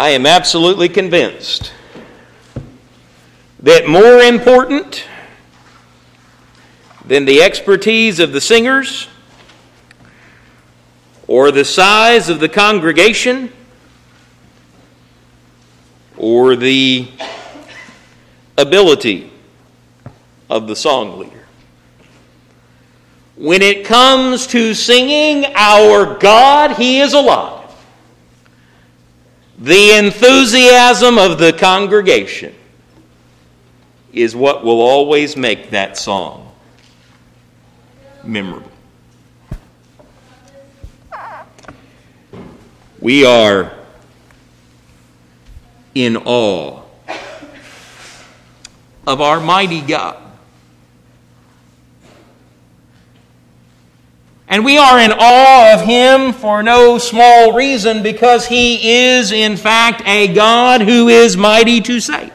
I am absolutely convinced that more important than the expertise of the singers or the size of the congregation or the ability of the song leader, when it comes to singing our God, He is alive, the enthusiasm of the congregation is what will always make that song memorable. We are in awe of our mighty God. And we are in awe of Him for no small reason, because He is, in fact, a God who is mighty to save.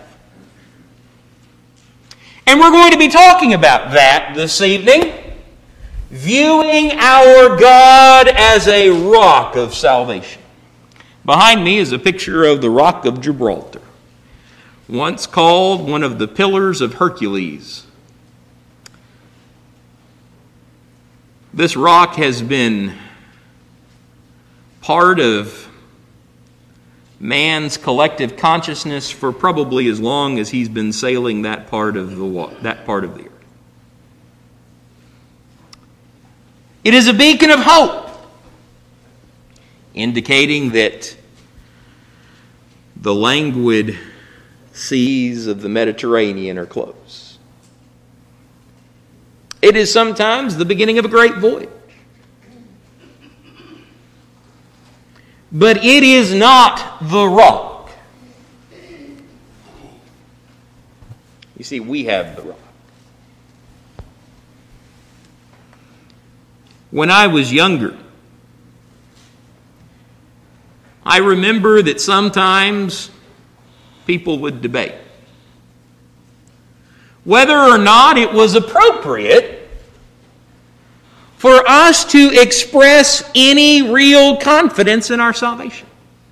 And we're going to be talking about that this evening, viewing our God as a rock of salvation. Behind me is a picture of the Rock of Gibraltar, once called one of the Pillars of Hercules. This rock has been part of man's collective consciousness for probably as long as he's been sailing that part of the earth. It is a beacon of hope, indicating that the languid seas of the Mediterranean are close. It is sometimes the beginning of a great voyage. But it is not the rock. You see, we have the rock. When I was younger, I remember that sometimes people would debate whether or not it was appropriate for us to express any real confidence in our salvation.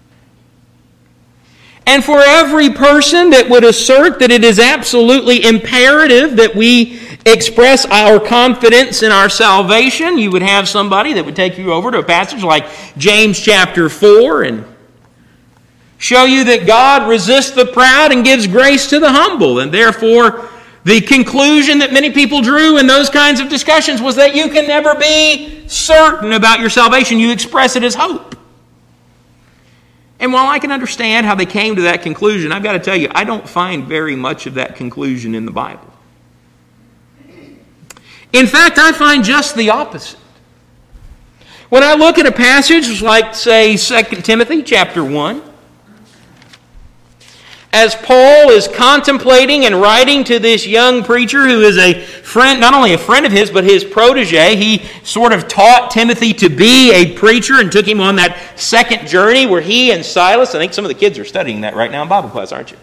And for every person that would assert that it is absolutely imperative that we express our confidence in our salvation, you would have somebody that would take you over to a passage like James chapter 4 and show you that God resists the proud and gives grace to the humble. And therefore, the conclusion that many people drew in those kinds of discussions was that you can never be certain about your salvation. You express it as hope. And while I can understand how they came to that conclusion, I've got to tell you, I don't find very much of that conclusion in the Bible. In fact, I find just the opposite. When I look at a passage like, say, 2 Timothy chapter 1, as Paul is contemplating and writing to this young preacher who is a friend, not only a friend of his, but his protege, he sort of taught Timothy to be a preacher and took him on that second journey where he and Silas, I think some of the kids are studying that right now in Bible class, aren't you?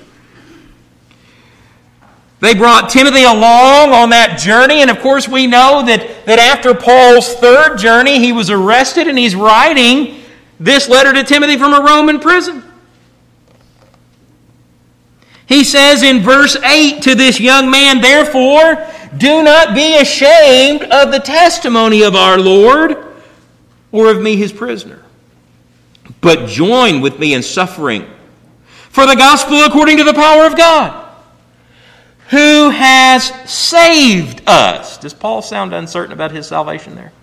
They brought Timothy along on that journey, and of course we know that after Paul's third journey, he was arrested, and he's writing this letter to Timothy from a Roman prison. He says in verse 8 to this young man, "Therefore, do not be ashamed of the testimony of our Lord, or of me his prisoner, but join with me in suffering for the gospel according to the power of God, who has saved us." Does Paul sound uncertain about his salvation there?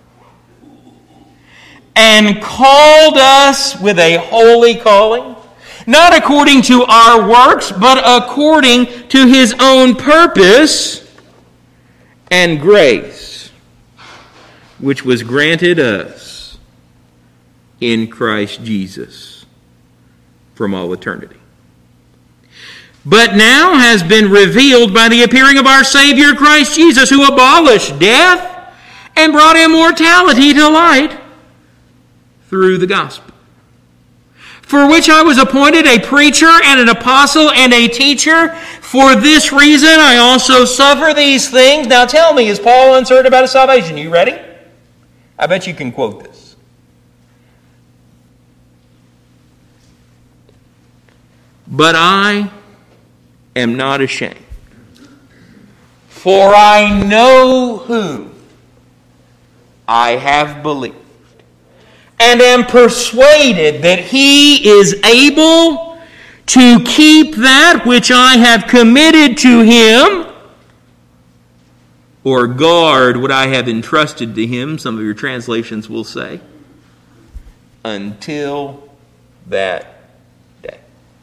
"And called us with a holy calling, not according to our works, but according to His own purpose and grace, which was granted us in Christ Jesus from all eternity, but now has been revealed by the appearing of our Savior Christ Jesus, who abolished death and brought immortality to light through the gospel, for which I was appointed a preacher and an apostle and a teacher. For this reason I also suffer these things." Now tell me, is Paul uncertain about his salvation? You ready? I bet you can quote this. But I am not ashamed, for I know whom I have believed, and am persuaded that he is able to keep that which I have committed to him, or guard what I have entrusted to him, some of your translations will say, until that day.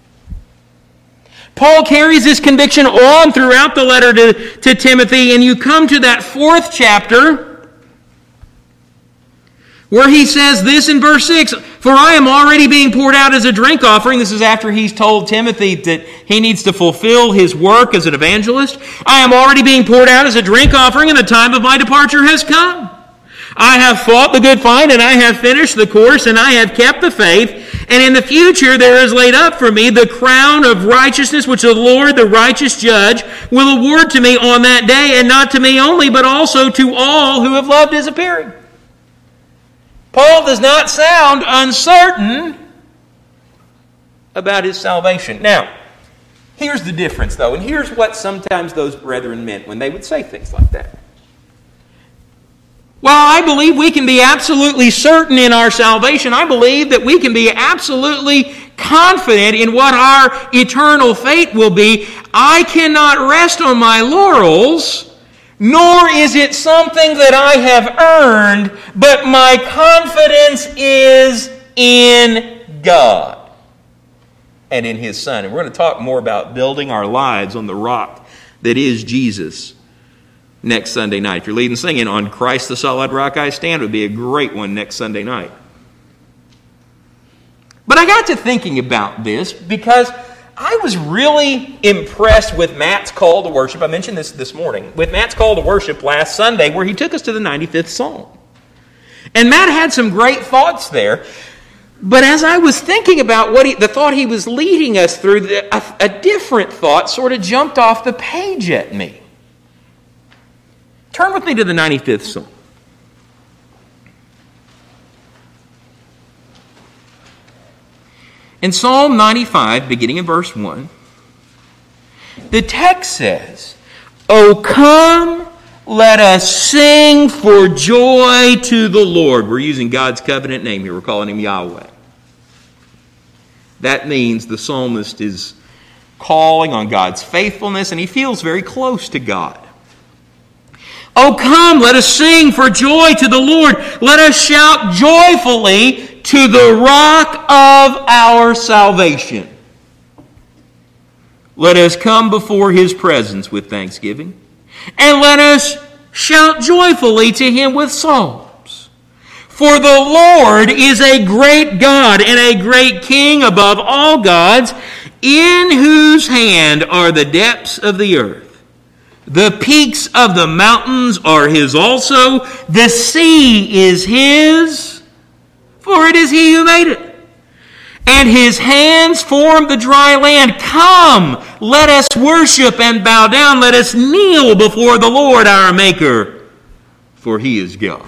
Paul carries this conviction on throughout the letter to Timothy, and you come to that 4th chapter, where he says this in verse 6, for I am already being poured out as a drink offering. This is after he's told Timothy that he needs to fulfill his work as an evangelist. I am already being poured out as a drink offering, and the time of my departure has come. I have fought the good fight, and I have finished the course, and I have kept the faith. And in the future there is laid up for me the crown of righteousness, which the Lord, the righteous judge, will award to me on that day, and not to me only, but also to all who have loved his appearing. Paul does not sound uncertain about his salvation. Now, here's the difference, though, and here's what sometimes those brethren meant when they would say things like that. While I believe we can be absolutely certain in our salvation, I believe that we can be absolutely confident in what our eternal fate will be. I cannot rest on my laurels, nor is it something that I have earned, but my confidence is in God and in His Son. And we're going to talk more about building our lives on the rock that is Jesus next Sunday night. If you're leading singing on Christ the Solid Rock I Stand, it would be a great one next Sunday night. But I got to thinking about this because I was really impressed with Matt's call to worship. I mentioned this morning. With Matt's call to worship last Sunday, where he took us to the 95th Psalm. And Matt had some great thoughts there. But as I was thinking about the thought he was leading us through, a different thought sort of jumped off the page at me. Turn with me to the 95th Psalm. In Psalm 95, beginning in verse 1, the text says, "O come, let us sing for joy to the Lord." We're using God's covenant name here. We're calling him Yahweh. That means the psalmist is calling on God's faithfulness, and he feels very close to God. "O come, let us sing for joy to the Lord. Let us shout joyfully to the rock of our salvation. Let us come before his presence with thanksgiving, and let us shout joyfully to him with psalms. For the Lord is a great God and a great King above all gods, in whose hand are the depths of the earth. The peaks of the mountains are his also. The sea is his, for it is he who made it. And his hands formed the dry land. Come, let us worship and bow down. Let us kneel before the Lord our Maker, for he is God.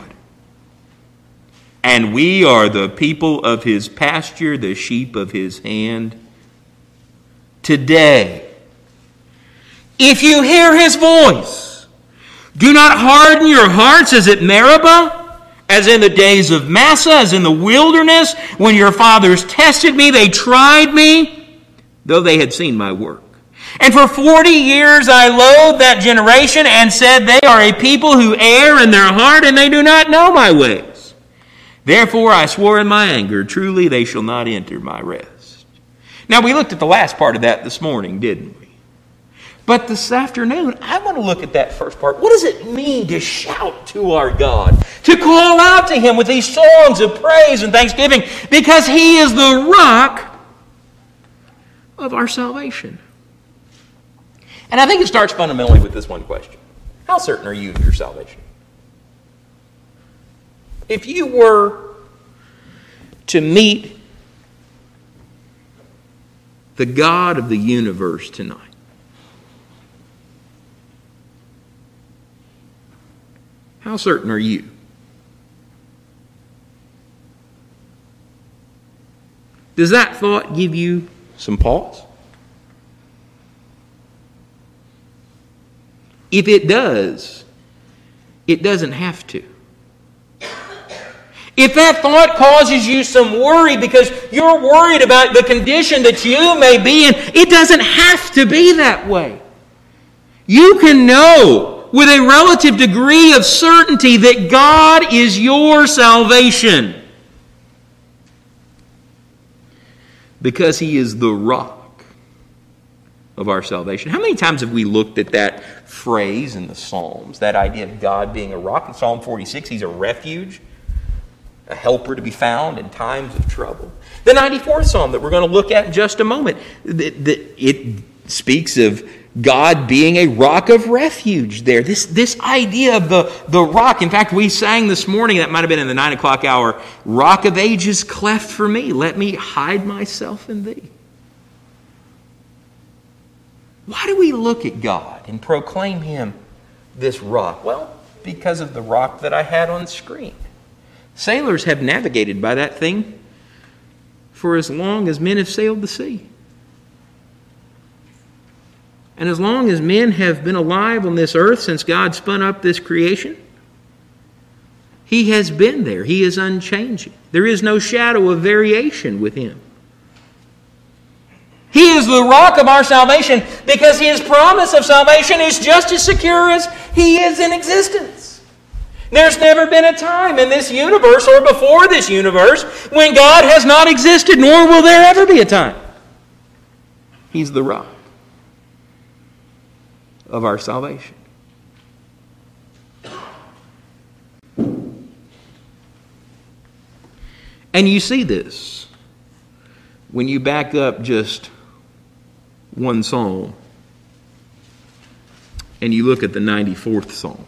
And we are the people of his pasture, the sheep of his hand. Today, if you hear his voice, do not harden your hearts as at Meribah, as in the days of Massah, as in the wilderness, when your fathers tested me, they tried me, though they had seen my work. And for 40 years I loathed that generation and said, they are a people who err in their heart, and they do not know my ways. Therefore I swore in my anger, truly they shall not enter my rest." Now we looked at the last part of that this morning, didn't we? But this afternoon, I want to look at that first part. What does it mean to shout to our God? To call out to him with these songs of praise and thanksgiving, because he is the rock of our salvation. And I think it starts fundamentally with this one question. How certain are you of your salvation? If you were to meet the God of the universe tonight, how certain are you? Does that thought give you some pause? If it does, it doesn't have to. If that thought causes you some worry because you're worried about the condition that you may be in, it doesn't have to be that way. You can know with a relative degree of certainty that God is your salvation because He is the rock of our salvation. How many times have we looked at that phrase in the Psalms, that idea of God being a rock? In Psalm 46, He's a refuge, a helper to be found in times of trouble. The 94th Psalm that we're going to look at in just a moment, it speaks of God being a rock of refuge there. This idea of the rock. In fact, we sang this morning, that might have been in the 9 o'clock hour, Rock of Ages cleft for me. Let me hide myself in Thee. Why do we look at God and proclaim Him this rock? Well, because of the rock that I had on screen. Sailors have navigated by that thing for as long as men have sailed the sea. And as long as men have been alive on this earth since God spun up this creation, He has been there. He is unchanging. There is no shadow of variation with Him. He is the rock of our salvation because His promise of salvation is just as secure as He is in existence. There's never been a time in this universe or before this universe when God has not existed, nor will there ever be a time. He's the rock of our salvation. And you see this when you back up just one psalm and you look at the 94th Psalm.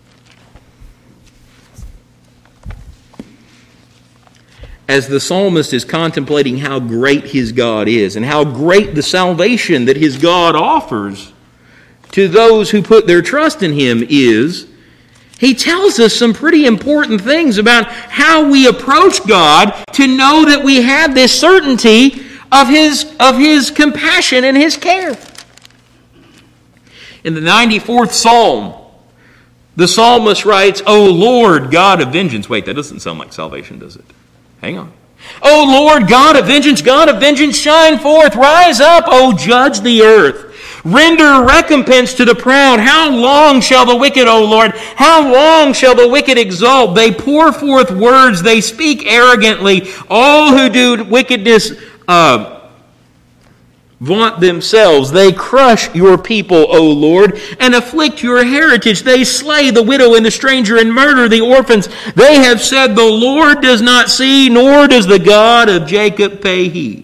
As the psalmist is contemplating how great his God is and how great the salvation that his God offers to those who put their trust in Him is, he tells us some pretty important things about how we approach God to know that we have this certainty of His compassion and His care. In the 94th Psalm, the psalmist writes, O Lord, God of vengeance. Wait, that doesn't sound like salvation, does it? Hang on. O Lord, God of vengeance, shine forth. Rise up, O judge the earth. Render recompense to the proud. How long shall the wicked, O Lord? How long shall the wicked exult? They pour forth words. They speak arrogantly. All who do wickedness vaunt themselves. They crush your people, O Lord, and afflict your heritage. They slay the widow and the stranger and murder the orphans. They have said, the Lord does not see, nor does the God of Jacob pay heed.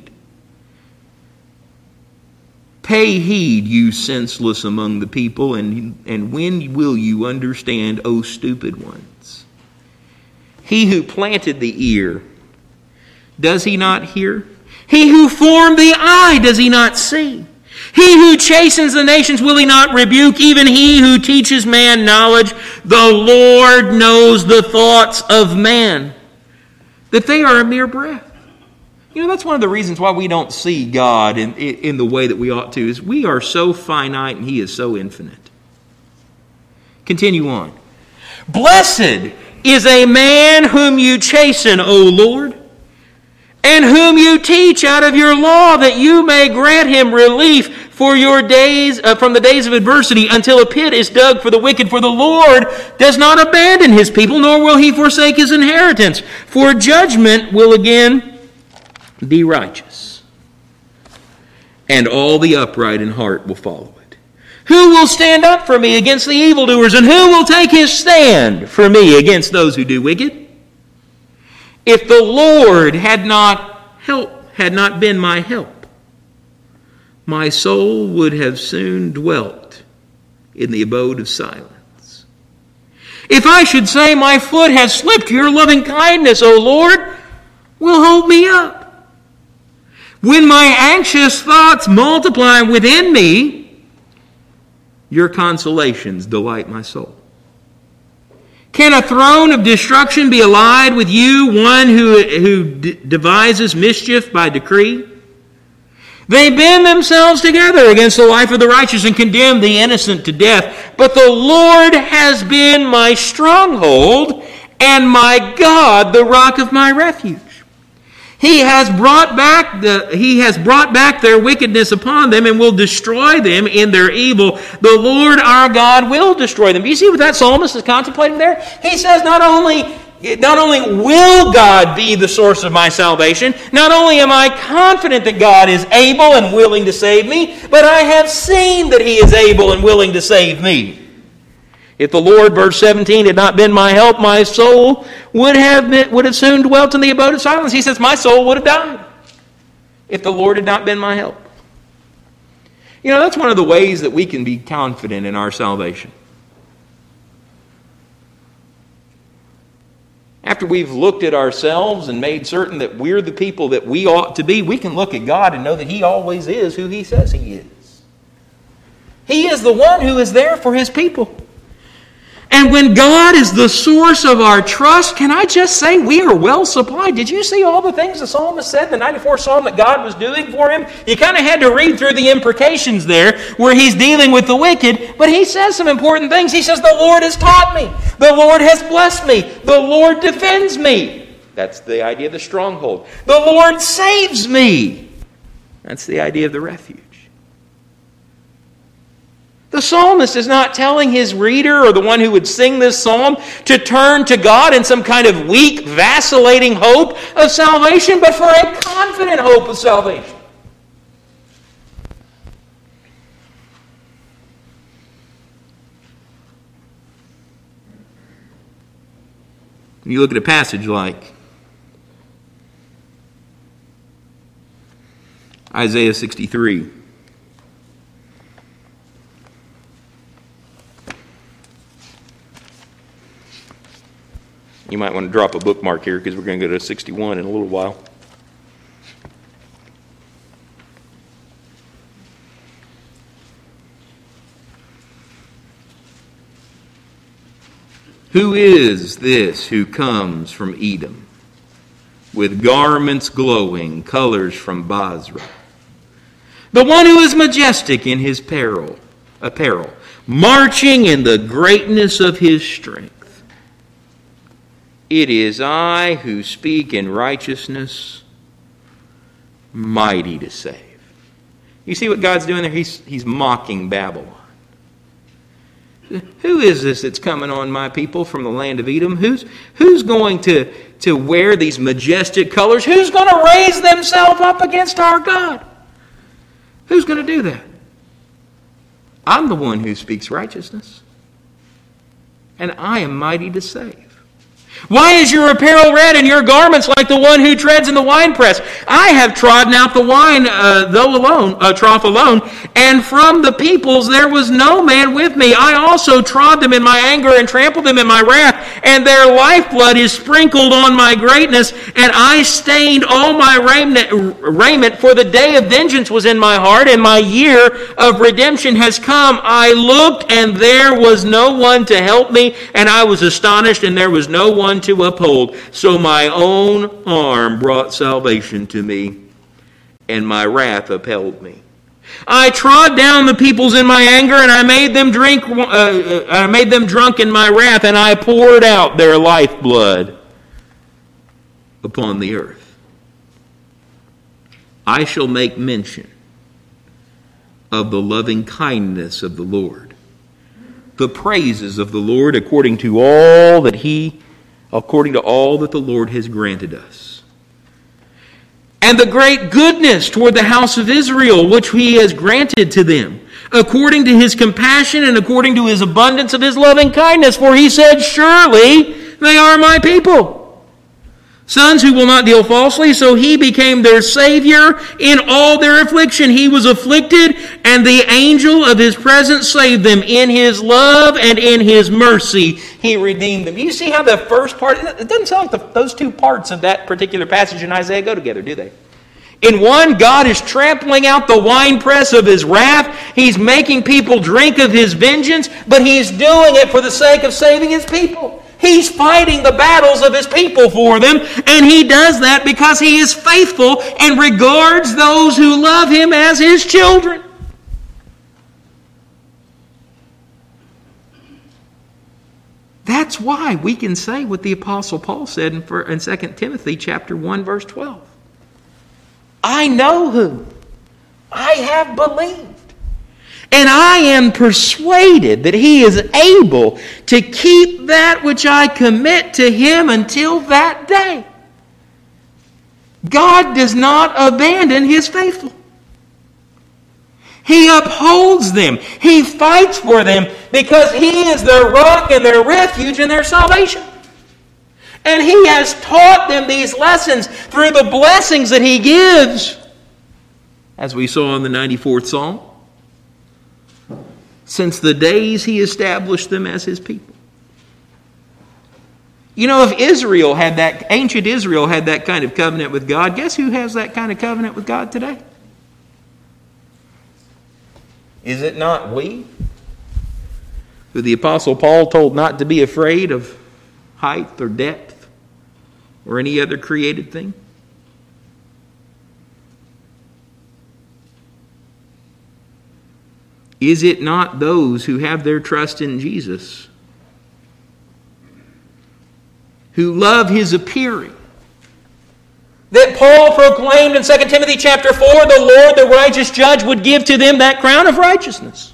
Pay heed, you senseless among the people, and when will you understand, O stupid ones? He who planted the ear, does he not hear? He who formed the eye, does he not see? He who chastens the nations, will he not rebuke? Even he who teaches man knowledge, the Lord knows the thoughts of man, that they are a mere breath. You know, that's one of the reasons why we don't see God in the way that we ought to, is we are so finite and He is so infinite. Continue on. Blessed is a man whom you chasten, O Lord, and whom you teach out of your law, that you may grant him relief for your days, from the days of adversity, until a pit is dug for the wicked. For the Lord does not abandon His people, nor will He forsake His inheritance. For judgment will again be righteous, and all the upright in heart will follow it. Who will stand up for me against the evildoers, and who will take his stand for me against those who do wicked? If the Lord had not been my help, my soul would have soon dwelt in the abode of silence. If I should say, my foot has slipped, your loving kindness, O Lord, will hold me up. When my anxious thoughts multiply within me, your consolations delight my soul. Can a throne of destruction be allied with you, one who devises mischief by decree? They bend themselves together against the life of the righteous and condemn the innocent to death. But the Lord has been my stronghold and my God, the rock of my refuge. He has brought back their wickedness upon them and will destroy them in their evil. The Lord our God will destroy them. Do you see what that psalmist is contemplating there? He says not only will God be the source of my salvation, not only am I confident that God is able and willing to save me, but I have seen that He is able and willing to save me. If the Lord, verse 17, had not been my help, my soul would have soon dwelt in the abode of silence. He says, my soul would have died if the Lord had not been my help. You know, that's one of the ways that we can be confident in our salvation. After we've looked at ourselves and made certain that we're the people that we ought to be, we can look at God and know that He always is who He says He is. He is the one who is there for His people. And when God is the source of our trust, can I just say we are well supplied? Did you see all the things the psalmist said in the 94th Psalm that God was doing for him? You kind of had to read through the imprecations there where he's dealing with the wicked, but he says some important things. He says, the Lord has taught me. The Lord has blessed me. The Lord defends me. That's the idea of the stronghold. The Lord saves me. That's the idea of the refuge. The psalmist is not telling his reader or the one who would sing this psalm to turn to God in some kind of weak, vacillating hope of salvation, but for a confident hope of salvation. When you look at a passage like Isaiah 63, you might want to drop a bookmark here because we're going to go to 61 in a little while. Who is this who comes from Edom with garments glowing, colors from Basra? The one who is majestic in his apparel, marching in the greatness of his strength. It is I who speak in righteousness, mighty to save. You see what God's doing there? He's mocking Babylon. Who is this that's coming on my people from the land of Edom? Who's going to wear these majestic colors? Who's going to raise themselves up against our God? Who's going to do that? I'm the one who speaks righteousness, and I am mighty to save. Why is your apparel red and your garments like the one who treads in the winepress? I have trodden out the wine trough alone, and from the peoples there was no man with me. I also trod them in my anger and trampled them in my wrath, and their lifeblood is sprinkled on my greatness, and I stained all my raiment, for the day of vengeance was in my heart, and my year of redemption has come. I looked, and there was no one to help me, and I was astonished, and there was no one to uphold. So my own arm brought salvation to me, and my wrath upheld me. I trod down the peoples in my anger, and I made them drunk in my wrath, and I poured out their lifeblood upon the earth. I shall make mention of the loving kindness of the Lord, the praises of the Lord according to all that the Lord has granted us. And the great goodness toward the house of Israel, which He has granted to them, according to His compassion and according to His abundance of His loving kindness. For He said, surely they are my people, sons who will not deal falsely. So He became their Savior in all their affliction. He was afflicted, and the angel of His presence saved them. In His love and in His mercy He redeemed them. You see how the first part, it doesn't sound like those two parts of that particular passage in Isaiah go together, do they? In one, God is trampling out the winepress of His wrath. He's making people drink of His vengeance, but He's doing it for the sake of saving His people. He's fighting the battles of His people for them, and He does that because He is faithful and regards those who love Him as His children. That's why we can say what the Apostle Paul said in 2 Timothy chapter 1, verse 12. I know whom I have believed, and I am persuaded that He is able to keep that which I commit to Him until that day. God does not abandon His faithful. He upholds them. He fights for them because He is their rock and their refuge and their salvation. And He has taught them these lessons through the blessings that He gives, as we saw in the 94th Psalm, since the days He established them as His people. You know, if ancient Israel had that kind of covenant with God, guess who has that kind of covenant with God today? Is it not we, who the Apostle Paul told not to be afraid of height or depth or any other created thing? Is it not those who have their trust in Jesus, who love His appearing, that Paul proclaimed in 2 Timothy chapter 4, the Lord, the righteous judge, would give to them that crown of righteousness?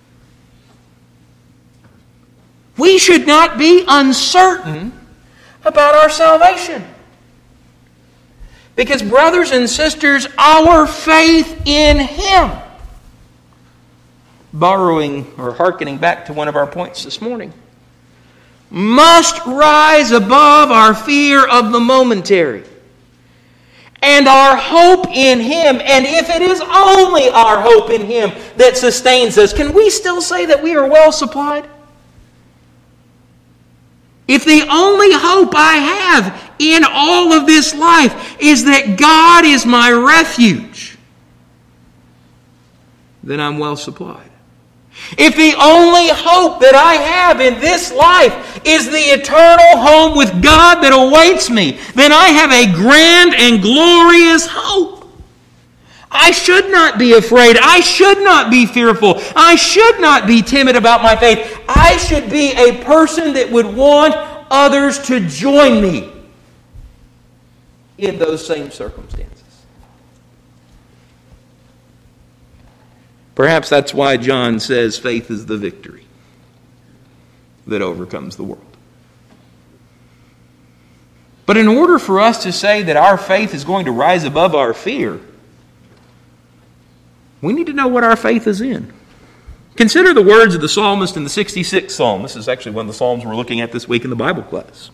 We should not be uncertain about our salvation. Because, brothers and sisters, our faith in Him, borrowing or hearkening back to one of our points this morning, must rise above our fear of the momentary and our hope in Him. And if it is only our hope in Him that sustains us, can we still say that we are well supplied? If the only hope I have in all of this life is that God is my refuge, then I'm well supplied. If the only hope that I have in this life is the eternal home with God that awaits me, then I have a grand and glorious hope. I should not be afraid. I should not be fearful. I should not be timid about my faith. I should be a person that would want others to join me in those same circumstances. Perhaps that's why John says faith is the victory that overcomes the world. But in order for us to say that our faith is going to rise above our fear, we need to know what our faith is in. Consider the words of the psalmist in the 66th Psalm. This is actually one of the Psalms we're looking at this week in the Bible class.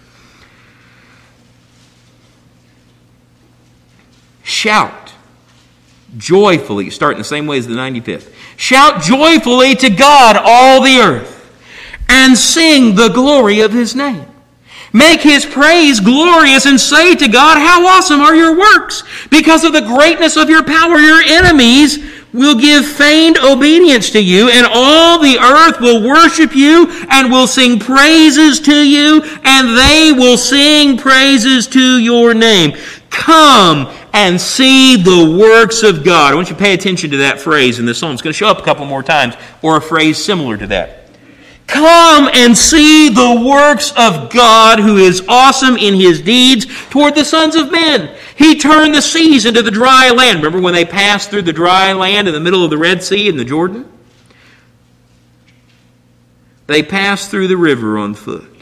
Shout joyfully, starting the same way as the 95th. Shout joyfully to God, all the earth, and sing the glory of His name. Make His praise glorious and say to God, how awesome are your works! Because of the greatness of your power, your enemies will give feigned obedience to you, and all the earth will worship you and will sing praises to you, and they will sing praises to your name. Come and see the works of God. I want you to pay attention to that phrase in the psalm. It's going to show up a couple more times, or a phrase similar to that. Come and see the works of God, who is awesome in His deeds toward the sons of men. He turned the seas into the dry land. Remember when they passed through the dry land in the middle of the Red Sea in the Jordan? They passed through the river on foot.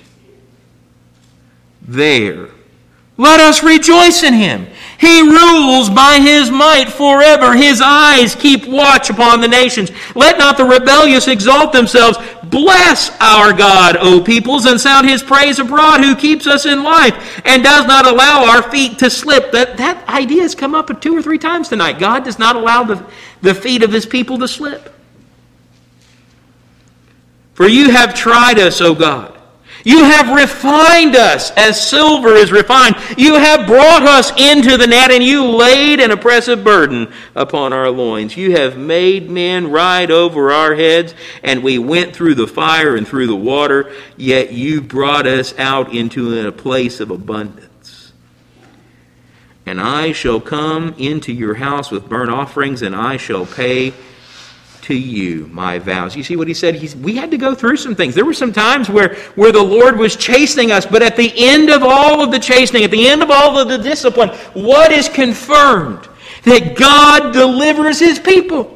There, let us rejoice in Him. He rules by His might forever. His eyes keep watch upon the nations. Let not the rebellious exalt themselves. Bless our God, O peoples, and sound His praise abroad, who keeps us in life and does not allow our feet to slip. That idea has come up 2 or 3 times tonight. God does not allow the feet of His people to slip. For you have tried us, O God. You have refined us as silver is refined. You have brought us into the net, and you laid an oppressive burden upon our loins. You have made men ride over our heads, and we went through the fire and through the water, yet you brought us out into a place of abundance. And I shall come into your house with burnt offerings, and I shall pay to you my vows. You see what he said? We had to go through some things. There were some times where the Lord was chastening us, but at the end of all of the chastening, at the end of all of the discipline, what is confirmed? That God delivers His people.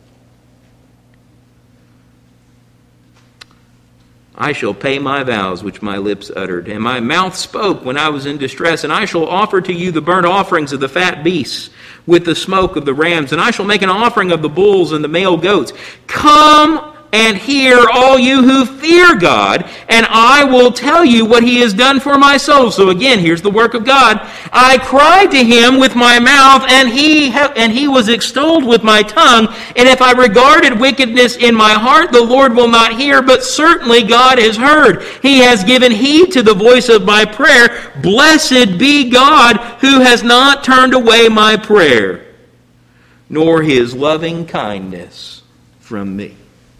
I shall pay my vows which my lips uttered, and my mouth spoke when I was in distress, and I shall offer to you the burnt offerings of the fat beasts with the smoke of the rams, and I shall make an offering of the bulls and the male goats. Come and hear, all you who fear God, and I will tell you what He has done for my soul. So again, here's the work of God. I cried to Him with my mouth, and He was extolled with my tongue. And if I regarded wickedness in my heart, the Lord will not hear, but certainly God has heard. He has given heed to the voice of my prayer. Blessed be God, who has not turned away my prayer, nor His loving kindness from me.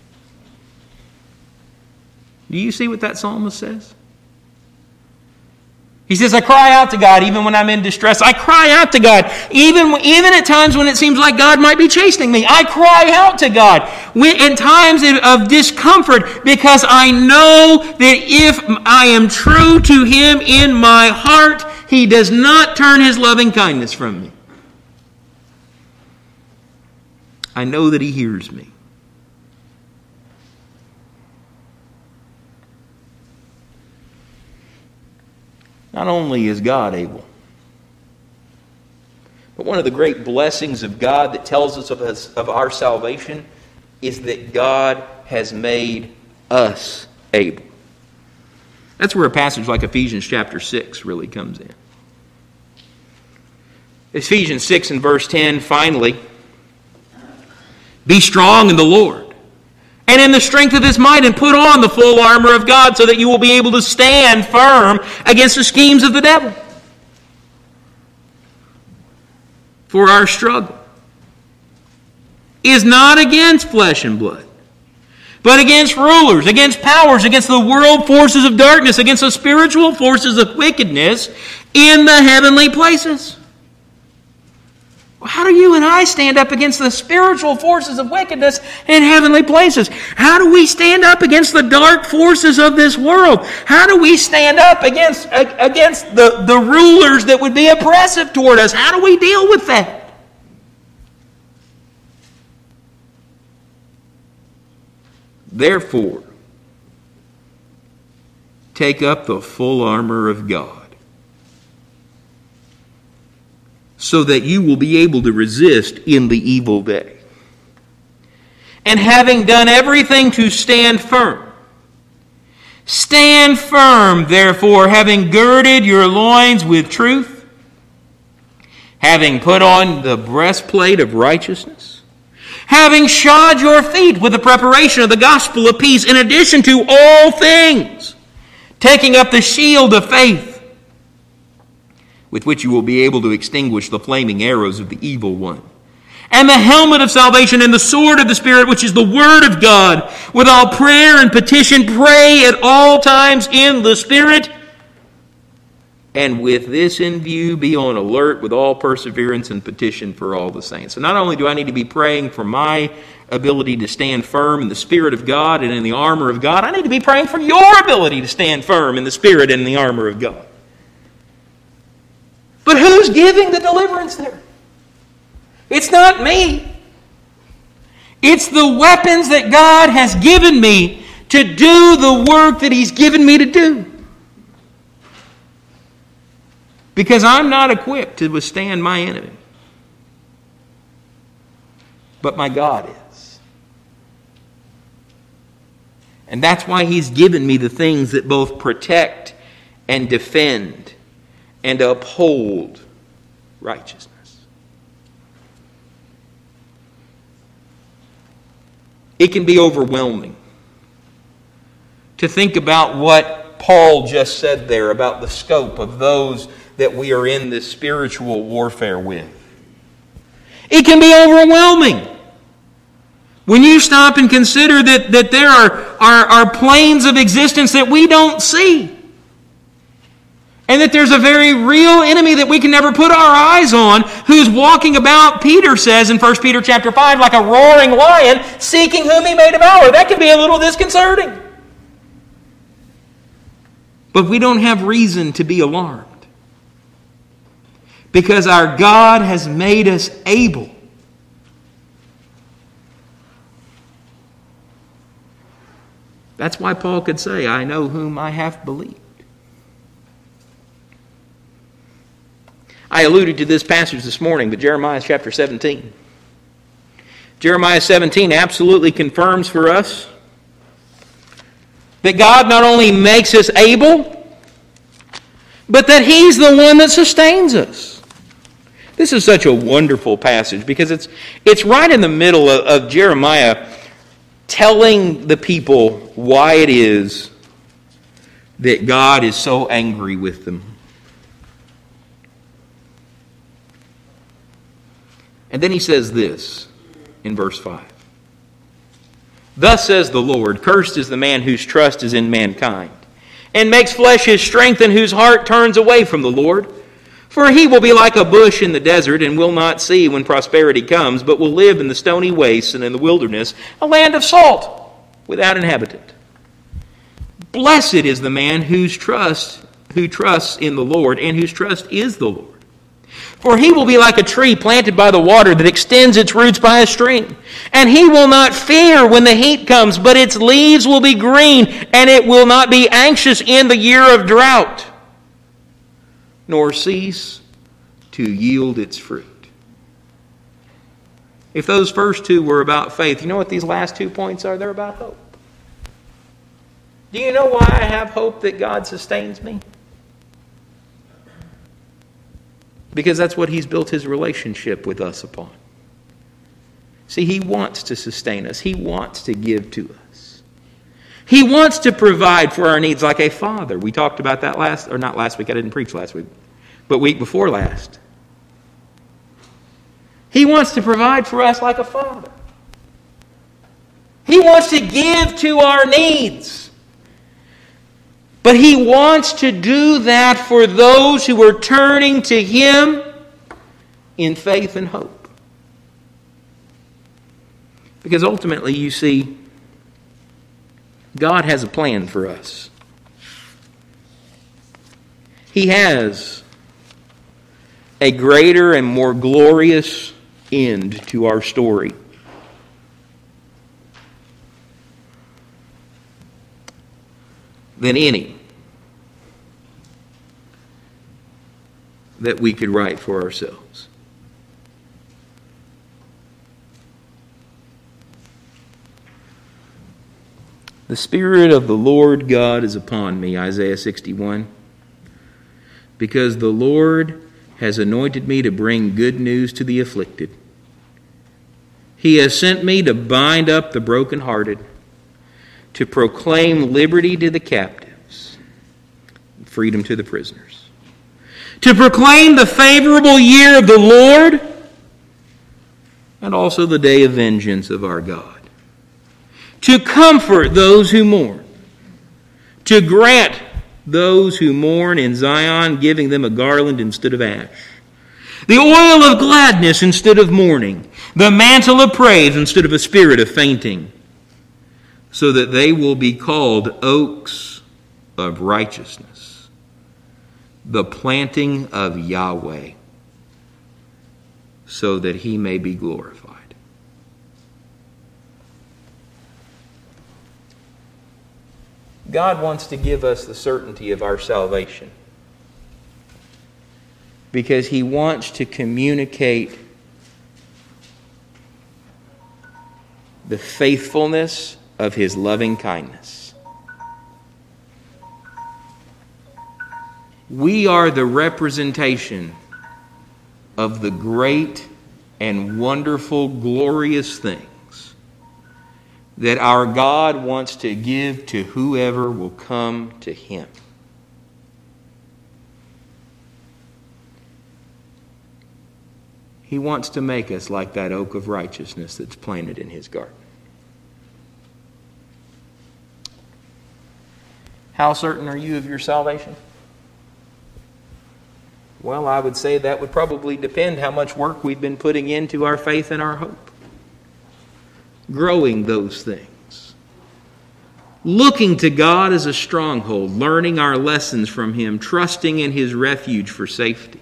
Do you see what that psalmist says? He says, I cry out to God even when I'm in distress. I cry out to God even at times when it seems like God might be chastening me. I cry out to God in times of discomfort, because I know that if I am true to Him in my heart, He does not turn His loving kindness from me. I know that He hears me. Not only is God able, but one of the great blessings of God that tells us of our salvation is that God has made us able. That's where a passage like Ephesians chapter 6 really comes in. Ephesians 6 and verse 10, finally, be strong in the Lord and in the strength of His might, and put on the full armor of God, so that you will be able to stand firm against the schemes of the devil. For our struggle is not against flesh and blood, but against rulers, against powers, against the world forces of darkness, against the spiritual forces of wickedness in the heavenly places. How do you and I stand up against the spiritual forces of wickedness in heavenly places? How do we stand up against the dark forces of this world? How do we stand up against the rulers that would be oppressive toward us? How do we deal with that? Therefore, take up the full armor of God, so that you will be able to resist in the evil day. And having done everything to stand firm, stand firm, therefore, having girded your loins with truth, having put on the breastplate of righteousness, having shod your feet with the preparation of the gospel of peace, in addition to all things, taking up the shield of faith, with which you will be able to extinguish the flaming arrows of the evil one. And the helmet of salvation, and the sword of the Spirit, which is the word of God. With all prayer and petition, pray at all times in the Spirit. And with this in view, be on alert with all perseverance and petition for all the saints. So not only do I need to be praying for my ability to stand firm in the Spirit of God and in the armor of God, I need to be praying for your ability to stand firm in the Spirit and in the armor of God. But who's giving the deliverance there? It's not me. It's the weapons that God has given me to do the work that He's given me to do. Because I'm not equipped to withstand my enemy. But my God is. And that's why He's given me the things that both protect and defend and uphold righteousness. It can be overwhelming to think about what what Paul just said there about the scope of those that we are in this spiritual warfare with. It can be overwhelming. When you stop and consider that there are planes of existence that we don't see, and that there's a very real enemy that we can never put our eyes on, who's walking about, Peter says in 1 Peter chapter 5, like a roaring lion, seeking whom he may devour. That can be a little disconcerting. But we don't have reason to be alarmed, because our God has made us able That's why Paul could say, I know whom I have believed. I alluded to this passage this morning, but Jeremiah chapter 17. Jeremiah 17 absolutely confirms for us that God not only makes us able, but that He's the one that sustains us. This is such a wonderful passage because it's right in the middle of Jeremiah telling the people why it is that God is so angry with them. And then he says this in verse 5. Thus says the Lord, cursed is the man whose trust is in mankind, and makes flesh his strength, and whose heart turns away from the Lord. For he will be like a bush in the desert, and will not see when prosperity comes, but will live in the stony wastes and in the wilderness, a land of salt, without inhabitant. Blessed is the man who trusts in the Lord, and whose trust is the Lord. For he will be like a tree planted by the water that extends its roots by a stream. And he will not fear when the heat comes, but its leaves will be green, and it will not be anxious in the year of drought, nor cease to yield its fruit. If those first two were about faith, you know what these last 2 points are? They're about hope. Do you know why I have hope that God sustains me? Because that's what He's built His relationship with us upon. See, He wants to sustain us. He wants to give to us. He wants to provide for our needs like a father. We talked about that not last week, I didn't preach last week, but week before last. He wants to provide for us like a father. He wants to give to our needs. But He wants to do that for those who are turning to Him in faith and hope. Because ultimately, you see, God has a plan for us. He has a greater and more glorious end to our story. Than any that we could write for ourselves. The Spirit of the Lord God is upon me, Isaiah 61, because the Lord has anointed me to bring good news to the afflicted. He has sent me to bind up the brokenhearted, to proclaim liberty to the captives, freedom to the prisoners, to proclaim the favorable year of the Lord, and also the day of vengeance of our God, to comfort those who mourn, to grant those who mourn in Zion, giving them a garland instead of ash, the oil of gladness instead of mourning, the mantle of praise instead of a spirit of fainting, so that they will be called oaks of righteousness, the planting of Yahweh, so that He may be glorified. God wants to give us the certainty of our salvation because He wants to communicate the faithfulness of His loving kindness. We are the representation of the great and wonderful, glorious things that our God wants to give to whoever will come to Him. He wants to make us like that oak of righteousness that's planted in His garden. How certain are you of your salvation? Well, I would say that would probably depend how much work we've been putting into our faith and our hope. Growing those things. Looking to God as a stronghold, learning our lessons from Him, trusting in His refuge for safety.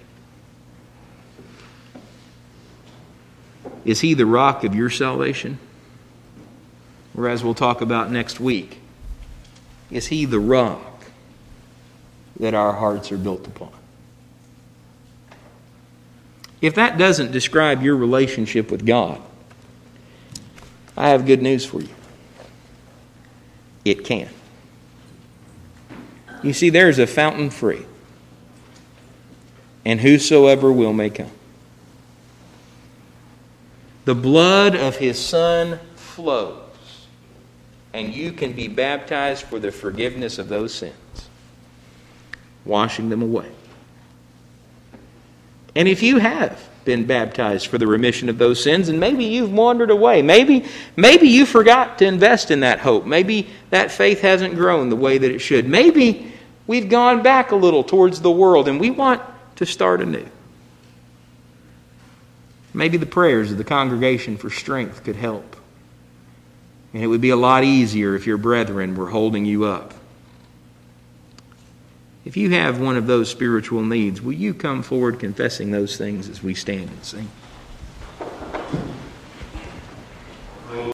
Is He the rock of your salvation? Or as we'll talk about next week, is He the rock that our hearts are built upon? If that doesn't describe your relationship with God, I have good news for you. It can. You see, there is a fountain free, and whosoever will may come. The blood of His Son flows, and you can be baptized for the forgiveness of those sins, washing them away. And if you have been baptized for the remission of those sins, and maybe you've wandered away, maybe you forgot to invest in that hope, maybe that faith hasn't grown the way that it should, maybe we've gone back a little towards the world and we want to start anew. Maybe the prayers of the congregation for strength could help. And it would be a lot easier if your brethren were holding you up. If you have one of those spiritual needs, will you come forward confessing those things as we stand and sing?